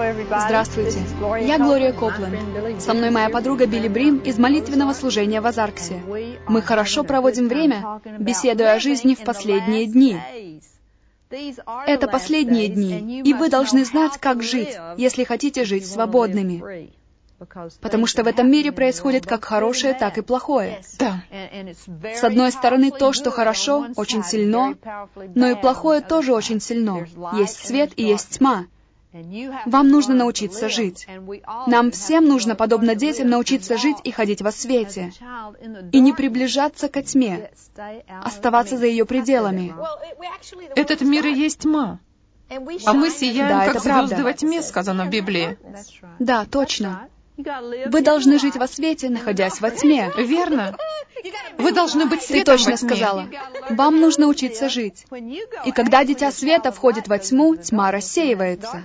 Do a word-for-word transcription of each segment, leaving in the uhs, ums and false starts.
Здравствуйте, я Глория Копленд. Со мной моя подруга Билли Брим из молитвенного служения в Азарксе. Мы хорошо проводим время, беседуя о жизни в последние дни. Это последние дни, и вы должны знать, как жить, если хотите жить свободными. Потому что в этом мире происходит как хорошее, так и плохое. Да. С одной стороны, то, что хорошо, очень сильно, но и плохое тоже очень сильно. Есть свет и есть тьма. Вам нужно научиться жить. Нам всем нужно, подобно детям, научиться жить и ходить во свете. И не приближаться ко тьме, оставаться за ее пределами. Этот мир и есть тьма. А мы сияем, Да, как это звезды правда. во тьме, сказано в Библии. Да, точно. Вы должны жить во свете, находясь во тьме. Верно? Вы должны быть Ты светом точно во тьме. сказала. Вам нужно учиться жить. И когда дитя света входит во тьму, тьма рассеивается.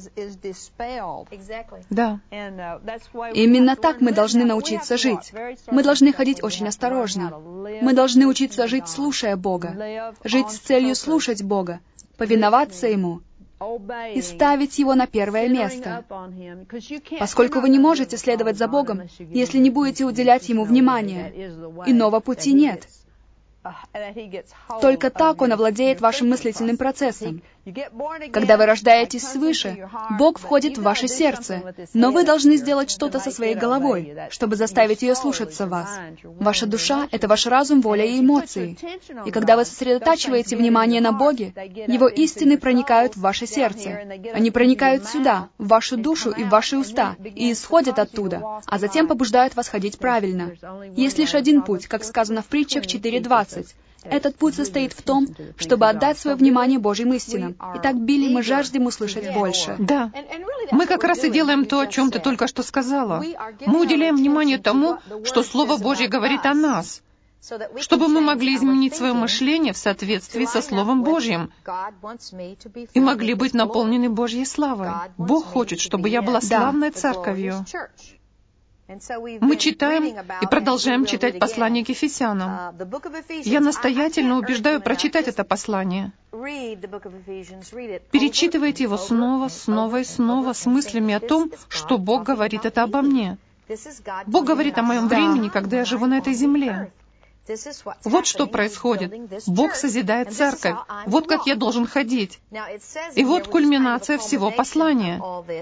Да. Именно так мы должны научиться жить. Мы должны ходить очень осторожно. Мы должны учиться жить, слушая Бога. Жить с целью слушать Бога, повиноваться Ему и ставить Его на первое место. Поскольку вы не можете следовать за Богом, если не будете уделять Ему внимания. Иного пути нет. Только так Он овладеет вашим мыслительным процессом. Когда вы рождаетесь свыше, Бог входит в ваше сердце, но вы должны сделать что-то со своей головой, чтобы заставить ее слушаться вас. Ваша душа — это ваш разум, воля и эмоции. И когда вы сосредотачиваете внимание на Боге, Его истины проникают в ваше сердце. Они проникают сюда, в вашу душу и в ваши уста, и исходят оттуда, а затем побуждают вас ходить правильно. Есть лишь один путь, как сказано в притчах четыре двадцать. Этот путь состоит в том, чтобы отдать свое внимание Божьим истинам. Итак, Билли, мы жаждем услышать больше. Да. Мы как раз и делаем то, о чем ты только что сказала. Мы уделяем внимание тому, что Слово Божье говорит о нас, чтобы мы могли изменить свое мышление в соответствии со Словом Божьим и могли быть наполнены Божьей славой. Бог хочет, чтобы я была славной церковью. Мы читаем и продолжаем читать послание к Ефесянам. Я настоятельно убеждаю прочитать это послание. Перечитывайте его снова, снова и снова с мыслями о том, что Бог говорит это обо мне. Бог говорит о моем времени, когда я живу на этой земле. Вот что происходит. Бог созидает церковь. Вот как я должен ходить. И вот кульминация всего послания.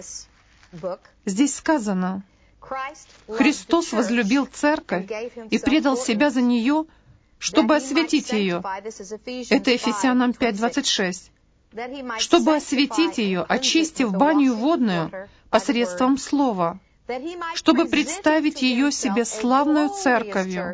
Здесь сказано: Христос возлюбил церковь и предал себя за нее, чтобы осветить ее. Это Ефесянам пять двадцать шесть. Чтобы осветить ее, очистив баню водную посредством слова, чтобы представить ее себе славную церковью,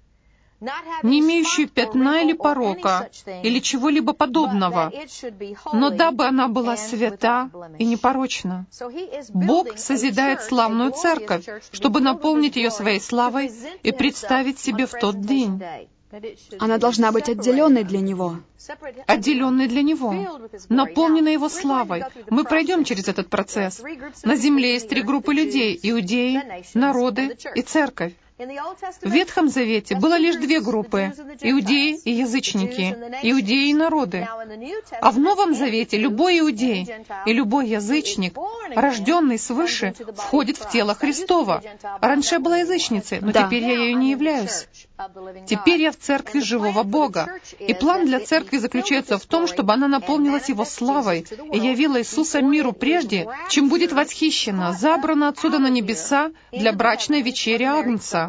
не имеющую пятна или порока, или чего-либо подобного, но дабы она была свята и непорочна. Бог созидает славную церковь, чтобы наполнить ее своей славой и представить себе в тот день. Она должна быть отделенной для Него. Отделенной для Него, наполненной Его славой. Мы пройдем через этот процесс. На земле есть три группы людей — иудеи, народы и церковь. В Ветхом Завете было лишь две группы — иудеи и язычники, иудеи и народы. А в Новом Завете любой иудей и любой язычник, рожденный свыше, входит в тело Христова. Раньше я была язычницей, но Да. теперь я ею не являюсь. Теперь я в церкви живого Бога. И план для церкви заключается в том, чтобы она наполнилась Его славой и явила Иисуса миру прежде, чем будет восхищена, забрана отсюда на небеса для брачной вечери Агнца.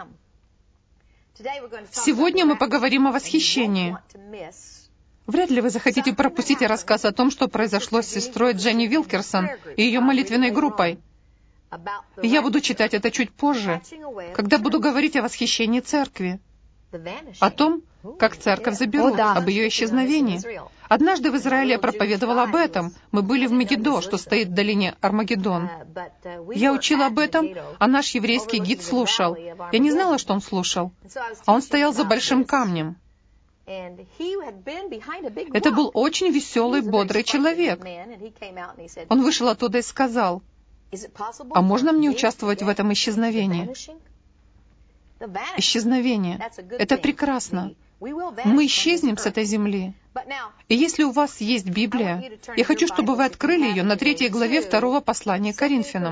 Сегодня мы поговорим о восхищении. Вряд ли вы захотите пропустить рассказ о том, что произошло с сестрой Дженни Вилкерсон и ее молитвенной группой. Я буду читать это чуть позже, когда буду говорить о восхищении церкви, о том, как церковь заберут, О, да. об ее исчезновении. Однажды в Израиле я проповедовала об этом. Мы были в Мегиддо, что стоит в долине Армагеддон. Я учила об этом, а наш еврейский гид слушал. Я не знала, что он слушал. А он стоял за большим камнем. Это был очень веселый, бодрый человек. Он вышел оттуда и сказал: «А можно мне участвовать в этом исчезновении?» Исчезновение. Это прекрасно. Мы исчезнем с этой земли. И если у вас есть Библия, я хочу, чтобы вы открыли ее на третьей главе второго послания к Коринфянам.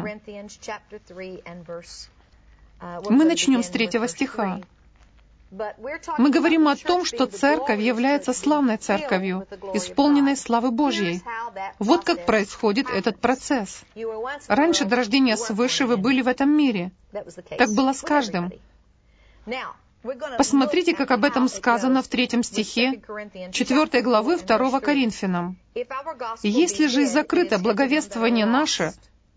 Мы начнем с третьего стиха. Мы говорим о том, что церковь является славной церковью, исполненной славы Божьей. Вот как происходит этот процесс. Раньше до рождения свыше вы были в этом мире. Так было с каждым. Посмотрите, как об этом сказано в третьем стихе четвёртой главы второго Коринфянам. «Если же и закрыто благовествование наше,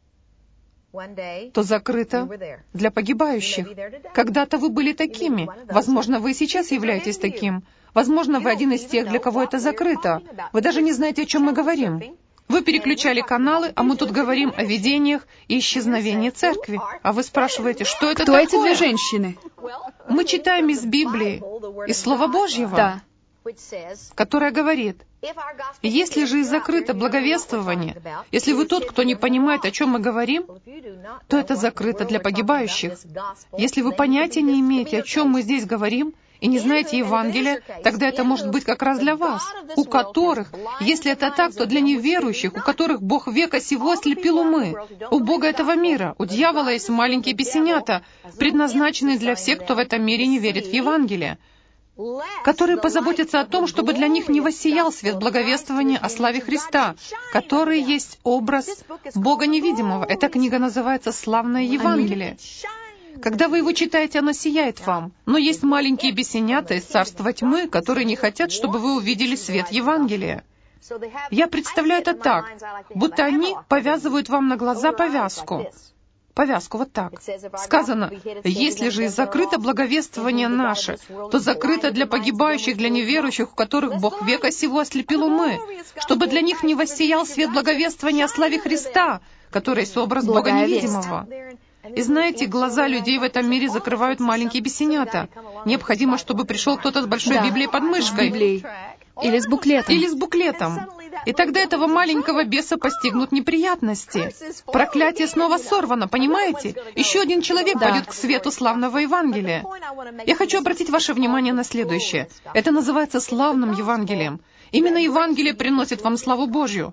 то закрыто для погибающих. Когда-то вы были такими. Возможно, вы и сейчас являетесь таким. Возможно, вы один из тех, для кого это закрыто. Вы даже не знаете, о чем мы говорим. Вы переключали каналы, а мы тут говорим о видениях и исчезновении церкви. А вы спрашиваете, что это Кто такое? эти две женщины? Мы читаем из Библии, из Слова Божьего, Да. которое говорит, «Если же и закрыто благовествование, если вы тот, кто не понимает, о чем мы говорим, то это закрыто для погибающих. Если вы понятия не имеете, о чем мы здесь говорим, и не знаете Евангелия, тогда это может быть как раз для вас, у которых, если это так, то для неверующих, у которых Бог века сего ослепил умы. У Бога этого мира, у дьявола есть маленькие бесенята, предназначенные для всех, кто в этом мире не верит в Евангелие, которые позаботятся о том, чтобы для них не воссиял свет благовествования о славе Христа, который есть образ Бога невидимого. Эта книга называется «Славное Евангелие». Когда вы его читаете, оно сияет вам. Но есть маленькие бесенята из царства тьмы, которые не хотят, чтобы вы увидели свет Евангелия. Я представляю это так, будто они повязывают вам на глаза повязку. Повязку вот так. Сказано, «Если же и закрыто благовествование наше, то закрыто для погибающих, для неверующих, у которых Бог века сего ослепил умы, чтобы для них не воссиял свет благовествования о славе Христа, который есть образ Бога невидимого». И знаете, глаза людей в этом мире закрывают маленькие бесенята. Необходимо, чтобы пришел кто-то с большой Да. Библией под мышкой. Библией. Или с буклетом. Или с буклетом. И тогда этого маленького беса постигнут неприятности. Проклятие снова сорвано, понимаете? Еще один человек Да. пойдет к свету славного Евангелия. Я хочу обратить ваше внимание на следующее. Это называется славным Евангелием. Именно Евангелие приносит вам славу Божью.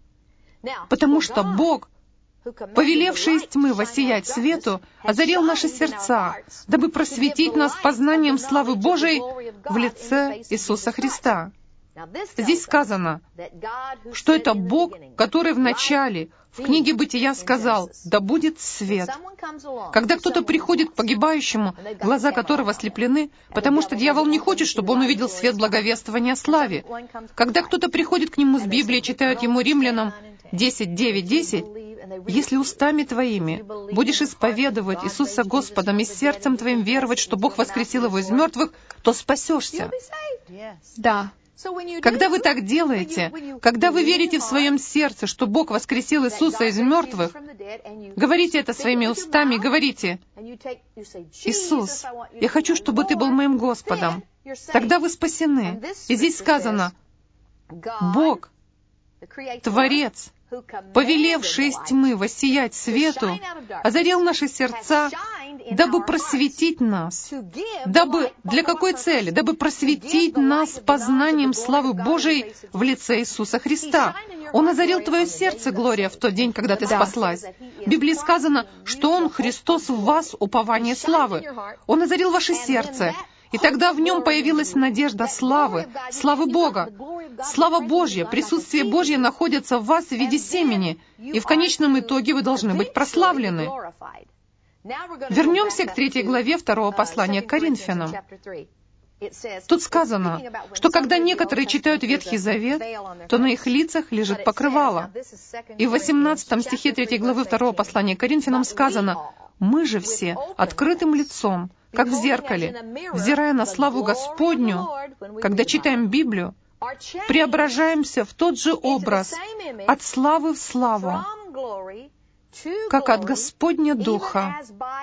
Потому что Бог, повелевший из тьмы воссиять свету, озарил наши сердца, дабы просветить нас познанием славы Божией в лице Иисуса Христа. Здесь сказано, что это Бог, который в начале, в книге Бытия сказал, «Да будет свет». Когда кто-то приходит к погибающему, глаза которого ослеплены, потому что дьявол не хочет, чтобы он увидел свет благовествования о славе. Когда кто-то приходит к нему с Библией, читают ему Римлянам десять, девять, десять, «Если устами твоими будешь исповедовать Иисуса Господом и сердцем твоим веровать, что Бог воскресил его из мертвых, то спасешься». Да. Когда вы так делаете, когда вы верите в своем сердце, что Бог воскресил Иисуса из мертвых, говорите это своими устами, говорите, «Иисус, я хочу, чтобы Ты был моим Господом». Тогда вы спасены. И здесь сказано, Бог, Творец, повелевший из тьмы воссиять свету, озарил наши сердца, дабы просветить нас. Дабы, для какой цели? Дабы просветить нас познанием славы Божией в лице Иисуса Христа. Он озарил твое сердце, Глория, в тот день, когда ты спаслась. В Библии сказано, что Он, Христос, в вас, упование славы. Он озарил ваше сердце. И тогда в нем появилась надежда славы, славы Бога. Слава Божья, присутствие Божье находится в вас в виде семени, и в конечном итоге вы должны быть прославлены. Вернемся к третьей главе второго послания к Коринфянам. Тут сказано, что когда некоторые читают Ветхий Завет, то на их лицах лежит покрывало. И в восемнадцатом стихе третьей главы второго послания к Коринфянам сказано, «Мы же все открытым лицом, как в зеркале, взирая на славу Господню, когда читаем Библию, преображаемся в тот же образ, от славы в славу, как от Господня Духа».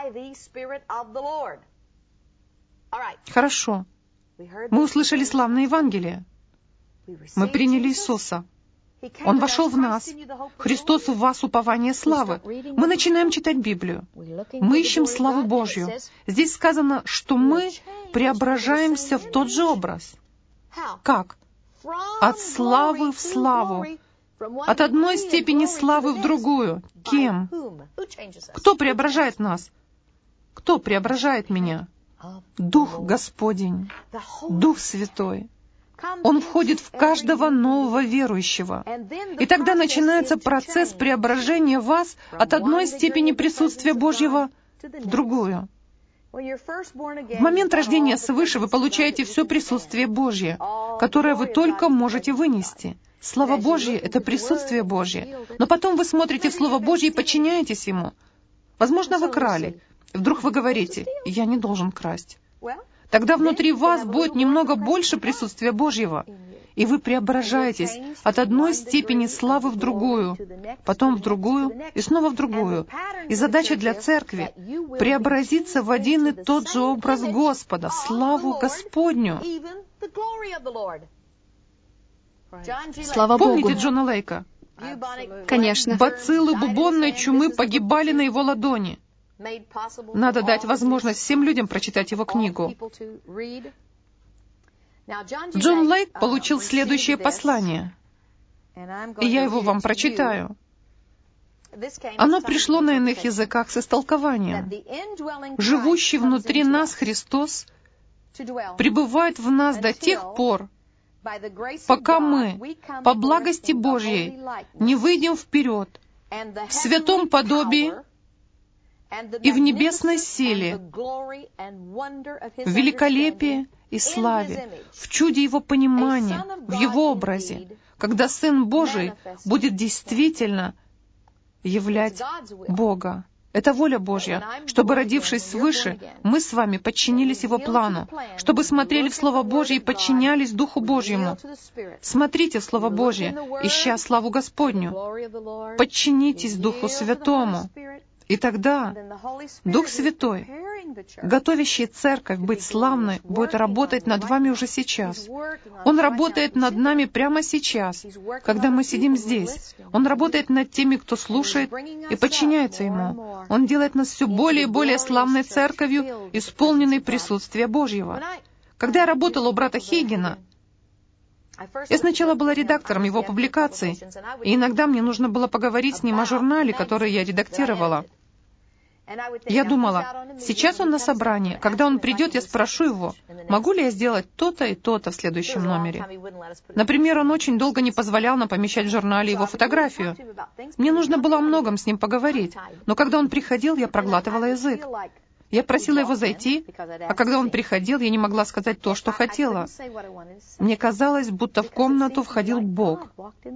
Хорошо. Мы услышали славное Евангелие. Мы приняли Иисуса. Он вошел в нас. Христос в вас упование славы. Мы начинаем читать Библию. Мы ищем славу Божью. Здесь сказано, что мы преображаемся в тот же образ. Как? от славы в славу, от одной степени славы в другую. Кем? Кто преображает нас? Кто преображает меня? Дух Господень, Дух Святой. Он входит в каждого нового верующего. И тогда начинается процесс преображения вас от одной степени присутствия Божьего в другую. В момент рождения свыше вы получаете все присутствие Божье, которое вы только можете вынести. Слава Божья — это присутствие Божье. Но потом вы смотрите в Слово Божье и подчиняетесь Ему. Возможно, вы крали. Вдруг вы говорите: «Я не должен красть». Тогда внутри вас будет немного больше присутствия Божьего, и вы преображаетесь от одной степени славы в другую, потом в другую и снова в другую. И задача для церкви — преобразиться в один и тот же образ Господа, славу Господню. Слава Богу. Помните Джона Лейка? Конечно. Бациллы бубонной чумы погибали на его ладони. Надо дать возможность всем людям прочитать его книгу. Джон Лейк получил следующее послание, и я его вам прочитаю. Оно пришло на иных языках с истолкованием. «Живущий внутри нас Христос пребывает в нас до тех пор, пока мы, по благости Божьей, не выйдем вперед в святом подобии и в небесной силе, в великолепии и славе, в чуде Его понимания, в Его образе, когда Сын Божий будет действительно являть Бога». Это воля Божья, чтобы, родившись свыше, мы с вами подчинились Его плану, чтобы смотрели в Слово Божье и подчинялись Духу Божьему. Смотрите в Слово Божье, ища славу Господню. Подчинитесь Духу Святому. И тогда Дух Святой, готовящий церковь быть славной, будет работать над вами уже сейчас. Он работает над нами прямо сейчас, когда мы сидим здесь. Он работает над теми, кто слушает и подчиняется Ему. Он делает нас все более и более славной церковью, исполненной присутствия Божьего. Когда я работала у брата Хейгена, я сначала была редактором его публикаций, и иногда мне нужно было поговорить с ним о журнале, который я редактировала. Я думала, сейчас он на собрании, когда он придет, я спрошу его, могу ли я сделать то-то и то-то в следующем номере. Например, он очень долго не позволял нам помещать в журнале его фотографию. Мне нужно было о многом с ним поговорить, но когда он приходил, я проглатывала язык. Я просила его зайти, а когда он приходил, я не могла сказать то, что хотела. Мне казалось, будто в комнату входил Бог.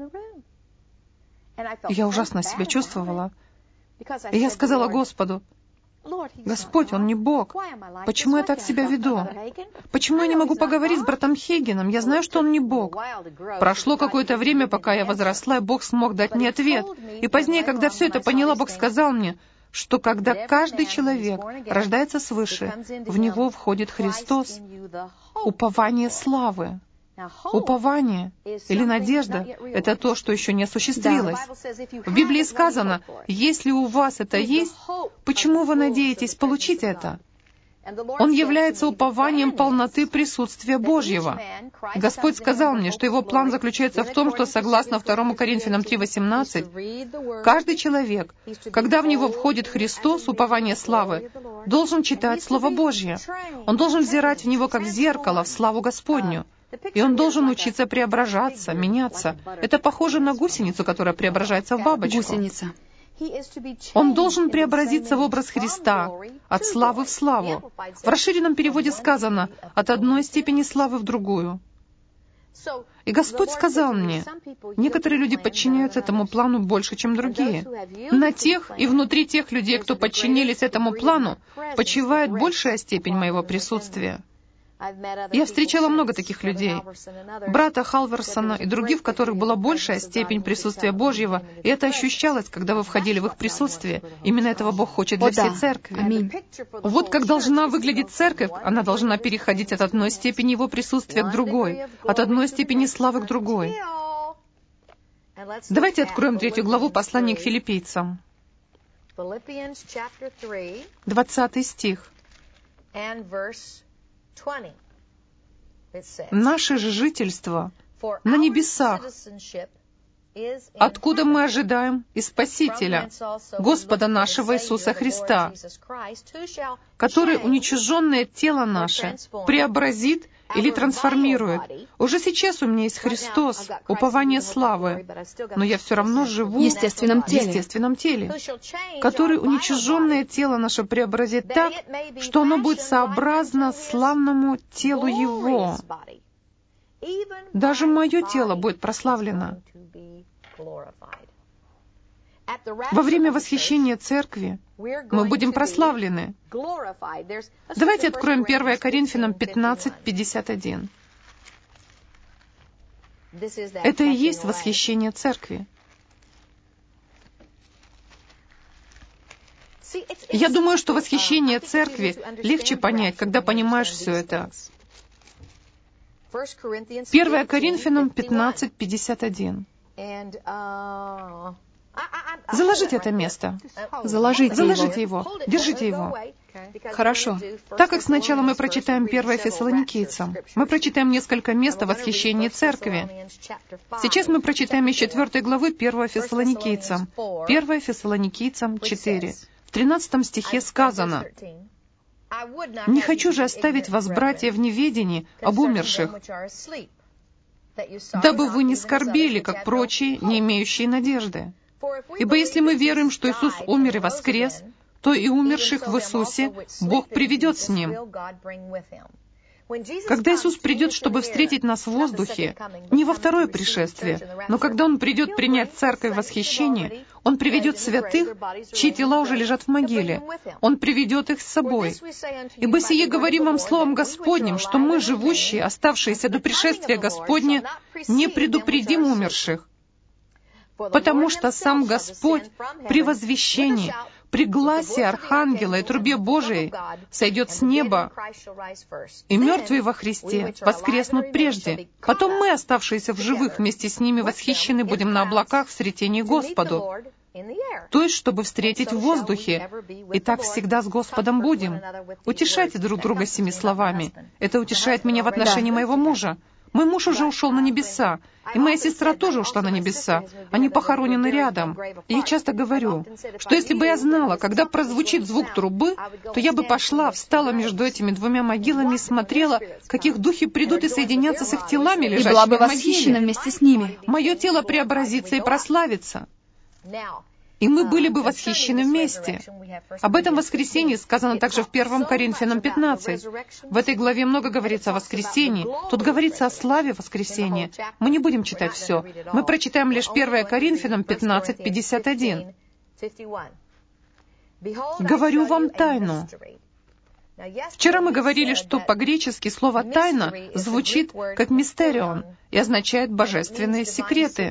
Я ужасно себя чувствовала. И я сказала Господу: «Господь, Он не Бог. Почему я так себя веду? Почему я не могу поговорить с братом Хейгеном? Я знаю, что он не Бог». Прошло какое-то время, пока я возросла, и Бог смог дать мне ответ. И позднее, когда все это поняла, Бог сказал мне, что когда каждый человек рождается свыше, в него входит Христос, упование славы. Упование или надежда — это то, что еще не осуществилось. В Библии сказано, если у вас это есть, почему вы надеетесь получить это? Он является упованием полноты присутствия Божьего. Господь сказал мне, что Его план заключается в том, что, согласно второму Коринфянам три восемнадцать, каждый человек, когда в него входит Христос, упование славы, должен читать Слово Божье. Он должен взирать в него, как в зеркало, в славу Господню. И он должен учиться преображаться, меняться. Это похоже на гусеницу, которая преображается в бабочку. Гусеница. Он должен преобразиться в образ Христа, от славы в славу. В расширенном переводе сказано «от одной степени славы в другую». И Господь сказал мне, некоторые люди подчиняются этому плану больше, чем другие. На тех и внутри тех людей, кто подчинились этому плану, почивает большая степень моего присутствия. Я встречала много таких людей, брата Халверсона и других, в которых была большая степень присутствия Божьего, и это ощущалось, когда вы входили в их присутствие. Именно этого Бог хочет для всей церкви. Аминь. Вот как должна выглядеть церковь. Она должна переходить от одной степени Его присутствия к другой, от одной степени славы к другой. Давайте откроем третью главу послания к филиппийцам. Двадцатый стих. Наше же жительство на небесах, откуда мы ожидаем и Спасителя, Господа нашего Иисуса Христа, который уничиженное тело наше преобразит или трансформирует. Уже сейчас у меня есть Христос, упование славы, но я все равно живу в естественном теле, в естественном теле, который уничиженное тело наше преобразит так, что оно будет сообразно славному телу Его. Даже мое тело будет прославлено. Во время восхищения Церкви мы будем прославлены. Давайте откроем первое Коринфянам пятнадцать, пятьдесят один. Это и есть восхищение Церкви. Я думаю, что восхищение Церкви легче понять, когда понимаешь все это. первое Коринфянам пятнадцать, пятьдесят один. Заложите это место. Заложите, Заложите его. его. Держите его. Хорошо. Так как сначала мы прочитаем первое Фессалоникийцам, мы прочитаем несколько мест о восхищении Церкви. Сейчас мы прочитаем из четвёртой главы первое Фессалоникийцам. первое Фессалоникийцам четыре. В тринадцатом стихе сказано: «Не хочу же оставить вас, братья, в неведении об умерших, дабы вы не скорбели, как прочие, не имеющие надежды. Ибо если мы веруем, что Иисус умер и воскрес, то и умерших в Иисусе Бог приведет с Ним». Когда Иисус придет, чтобы встретить нас в воздухе, не во второе пришествие, но когда Он придет принять церковь в восхищение, Он приведет святых, чьи тела уже лежат в могиле. Он приведет их с собой. «Ибо сие говорим вам словом Господним, что мы, живущие, оставшиеся до пришествия Господня, не предупредим умерших, потому что сам Господь при возвещении, при гласе Архангела и трубе Божией сойдет с неба, и мертвые во Христе воскреснут прежде. Потом мы, оставшиеся в живых, вместе с ними восхищены будем на облаках в сретении Господу». То есть, чтобы встретить в воздухе. И так всегда с Господом будем. Утешайте друг друга семи словами. Это утешает меня в отношении моего мужа. Мой муж уже ушел на небеса, и моя сестра тоже ушла на небеса. Они похоронены рядом. И я часто говорю, что если бы я знала, когда прозвучит звук трубы, то я бы пошла, встала между этими двумя могилами и смотрела, как их духи придут и соединятся с их телами, лежащими в могиле. И была бы восхищена вместе с ними. Мое тело преобразится и прославится. И мы были бы восхищены вместе. Об этом воскресении сказано также в первом Коринфянам пятнадцать. В этой главе много говорится о воскресении. Тут говорится о славе воскресения. Мы не будем читать все. Мы прочитаем лишь первое Коринфянам пятнадцать, пятьдесят один. «Говорю вам тайну». Вчера мы говорили, что по-гречески слово «тайна» звучит как «мистерион» и означает «божественные секреты».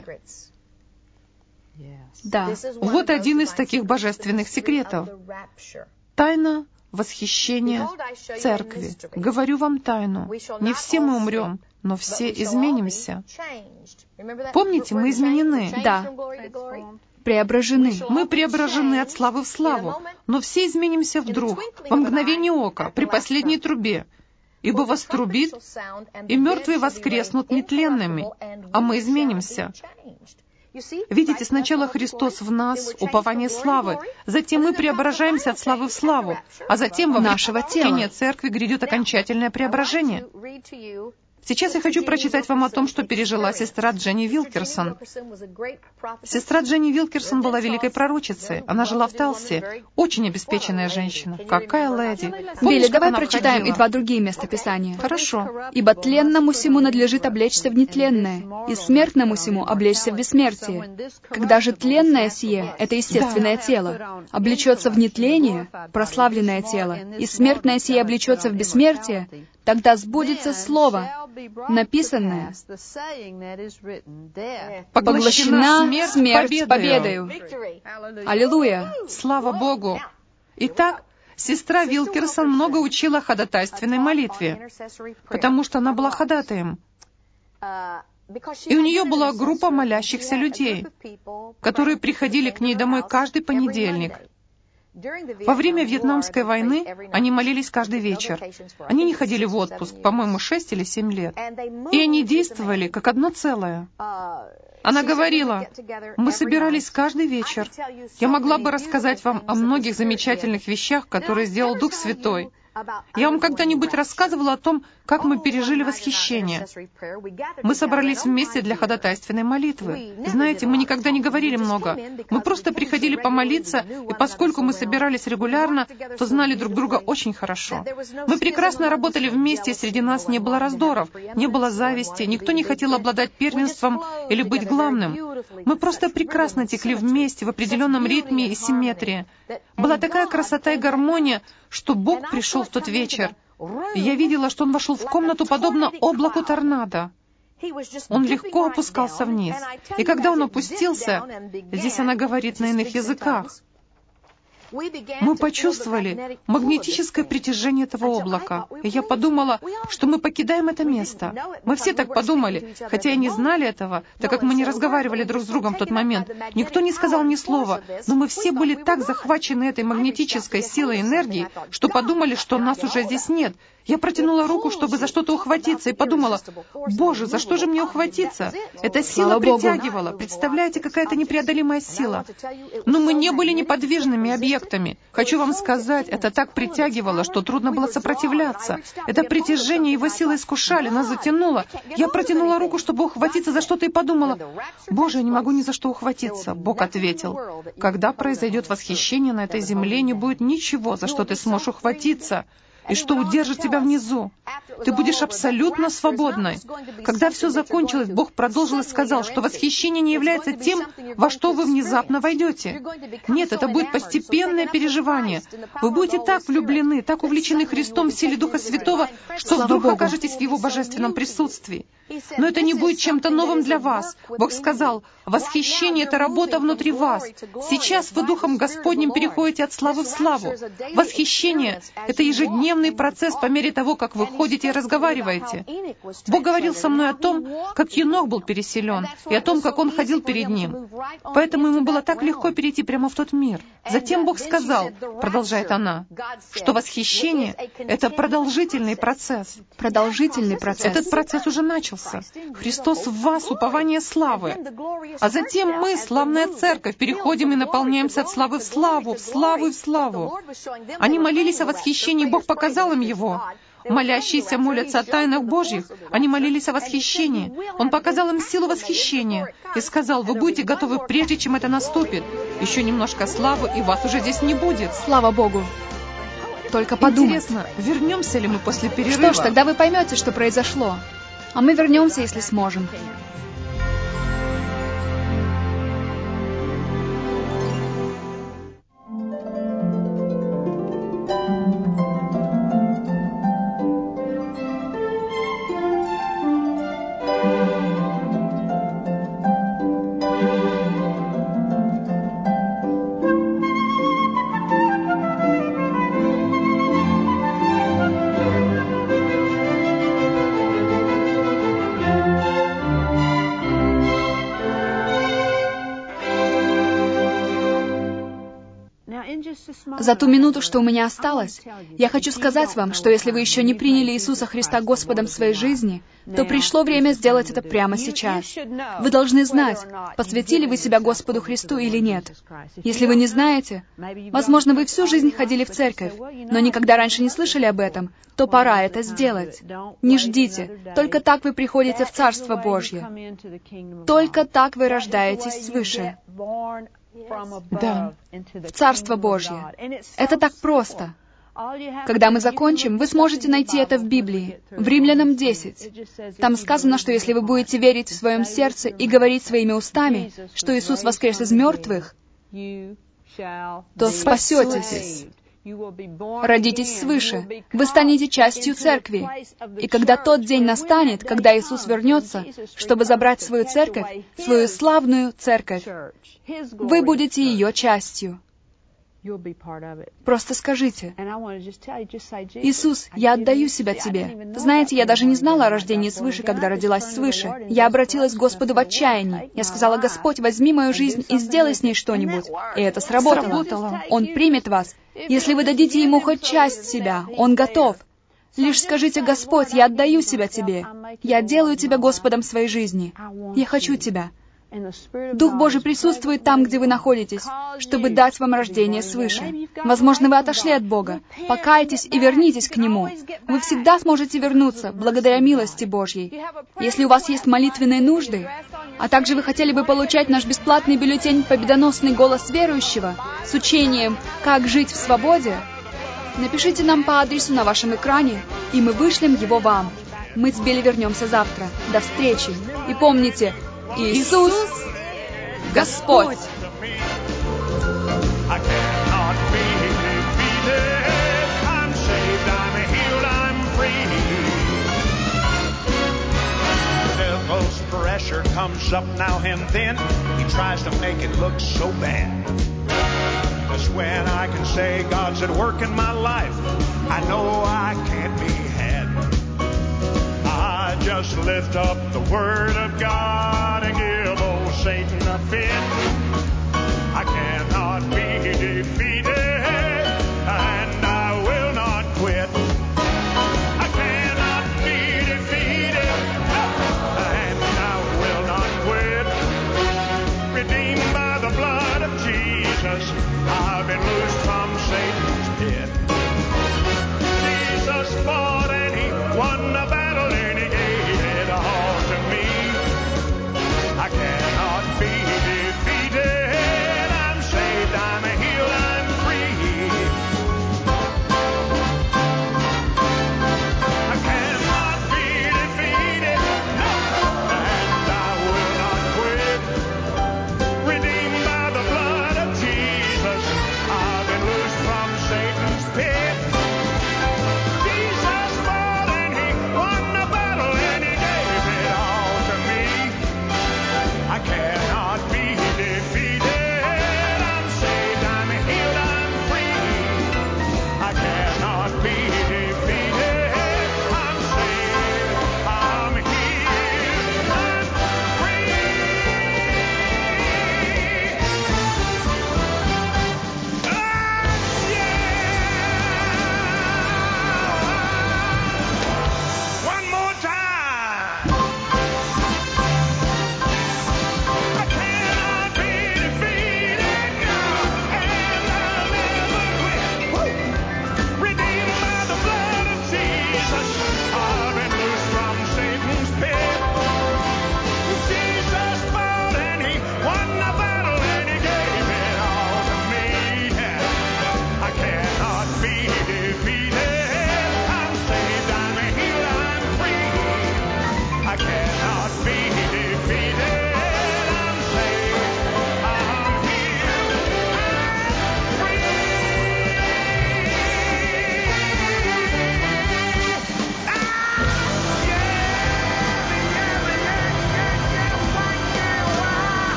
Да. Вот один из таких божественных секретов. Тайна восхищения Церкви. Говорю вам тайну. Не все мы умрем, но все изменимся. Помните, мы изменены. Да. Преображены. Мы преображены от славы в славу, но все изменимся вдруг, во мгновение ока, при последней трубе. Ибо вострубит, и мертвые воскреснут нетленными, а мы изменимся. Видите, сначала Христос в нас, упование славы, затем мы преображаемся от славы в славу, а затем во нашего тела Церкви грядет окончательное преображение. Сейчас я хочу прочитать вам о том, что пережила сестра Дженни Вилкерсон. Сестра Дженни Вилкерсон была великой пророчицей. Она жила в Талсе. Очень обеспеченная женщина. Какая леди. Билли, давай прочитаем и два другие местописания. Хорошо. «Ибо тленному сему надлежит облечься в нетленное, и смертному сему облечься в бессмертие. Когда же тленное сие, это естественное тело, облечется в нетление, прославленное тело, и смертное сие облечется в бессмертие, тогда сбудется слово, написанное: поглощена смерть победою». Аллилуйя! Слава Богу! Итак, сестра Вилкерсон много учила ходатайственной молитве, потому что она была ходатаем. И у нее была группа молящихся людей, которые приходили к ней домой каждый понедельник. Во время Вьетнамской войны они молились каждый вечер. Они не ходили в отпуск, по-моему, шесть или семь лет. И они действовали как одно целое. Она говорила, мы собирались каждый вечер. Я могла бы рассказать вам о многих замечательных вещах, которые сделал Дух Святой. Я вам когда-нибудь рассказывала о том, как мы пережили восхищение. Мы собрались вместе для ходатайственной молитвы. Знаете, мы никогда не говорили много. Мы просто приходили помолиться, и поскольку мы собирались регулярно, то знали друг друга очень хорошо. Мы прекрасно работали вместе, и среди нас не было раздоров, не было зависти, никто не хотел обладать первенством или быть главным. Мы просто прекрасно текли вместе в определенном ритме и симметрии. Была такая красота и гармония, что Бог пришел в тот вечер. И я видела, что Он вошел в комнату подобно облаку торнадо. Он легко опускался вниз. И когда Он опустился, здесь она говорит на иных языках, мы почувствовали магнетическое притяжение этого облака. И я подумала, что мы покидаем это место. Мы все так подумали, хотя и не знали этого, так как мы не разговаривали друг с другом в тот момент. Никто не сказал ни слова, но мы все были так захвачены этой магнетической силой энергии, что подумали, что нас уже здесь нет. Я протянула руку, чтобы за что-то ухватиться, и подумала, «Боже, за что же мне ухватиться?» Эта сила притягивала. Представляете, какая-то непреодолимая сила. Но мы не были неподвижными объектами. Хочу вам сказать, это так притягивало, что трудно было сопротивляться. Это притяжение его силы искушали, нас затянуло. Я протянула руку, чтобы ухватиться за что-то, и подумала, «Боже, я не могу ни за что ухватиться». Бог ответил, «Когда произойдет восхищение на этой земле, не будет ничего, за что ты сможешь ухватиться, и что удержит тебя внизу. Ты будешь абсолютно свободной». Когда все закончилось, Бог продолжил и сказал, что восхищение не является тем, во что вы внезапно войдете. Нет, это будет постепенное переживание. Вы будете так влюблены, так увлечены Христом в силе Духа Святого, что вдруг окажетесь в Его божественном присутствии. Но это не будет чем-то новым для вас. Бог сказал, восхищение — это работа внутри вас. Сейчас вы Духом Господним переходите от славы в славу. Восхищение — это ежедневный процесс по мере того, как вы ходите и разговариваете. Бог говорил со мной о том, как Енох был переселен, и о том, как он ходил перед Ним. Поэтому ему было так легко перейти прямо в тот мир. Затем Бог сказал, продолжает она, что восхищение — это продолжительный процесс. Продолжительный процесс. Этот процесс уже начался. Христос в вас, упование славы. А затем мы, славная церковь, переходим и наполняемся от славы в славу, в славу и в славу. Они молились о восхищении, Бог показал им его. Молящиеся молятся о тайнах Божьих. Они молились о восхищении. Он показал им силу восхищения и сказал, вы будете готовы, прежде чем это наступит. Еще немножко славы, и вас уже здесь не будет. Слава Богу! Только подумать. Интересно, вернемся ли мы после перерыва? Что ж, тогда вы поймете, что произошло. А мы вернемся, если сможем. За ту минуту, что у меня осталось, я хочу сказать вам, что если вы еще не приняли Иисуса Христа Господом в своей жизни, то пришло время сделать это прямо сейчас. Вы должны знать, посвятили вы себя Господу Христу или нет. Если вы не знаете, возможно, вы всю жизнь ходили в церковь, но никогда раньше не слышали об этом, то пора это сделать. Не ждите. Только так вы приходите в Царство Божье. Только так вы рождаетесь свыше. Да, в Царство Божье. Это так просто. Когда мы закончим, вы сможете найти это в Библии, в Римлянам десять. Там сказано, что если вы будете верить в своем сердце и говорить своими устами, что Иисус воскрес из мертвых, то спасетесь. Родитесь свыше. Вы станете частью церкви. И когда тот день настанет, когда Иисус вернется, чтобы забрать свою церковь, свою славную церковь, вы будете ее частью. Просто скажите: «Иисус, я отдаю себя Тебе». Знаете, я даже не знала о рождении свыше, когда родилась свыше. Я обратилась к Господу в отчаянии. Я сказала: «Господь, возьми мою жизнь и сделай с ней что-нибудь». И это сработало. Сработало. Он примет вас. Если вы дадите Ему хоть часть себя, Он готов. Лишь скажите: «Господь, я отдаю себя Тебе. Я делаю Тебя Господом своей жизни. Я хочу Тебя». Дух Божий присутствует там, где вы находитесь, чтобы дать вам рождение свыше. Возможно, вы отошли от Бога. Покайтесь и вернитесь к Нему. Вы всегда сможете вернуться, благодаря милости Божьей. Если у вас есть молитвенные нужды, а также вы хотели бы получать наш бесплатный бюллетень «Победоносный голос верующего» с учением «Как жить в свободе», напишите нам по адресу на вашем экране, и мы вышлем его вам. Мы с Билли вернемся завтра. До встречи. И помните, Иисус — Господь! Pressure comes up now and then. He tries to make it look so bad. That's when I can say God's at work in my life. I know I can't be had. I just lift up the Word of God and give old Satan a fit.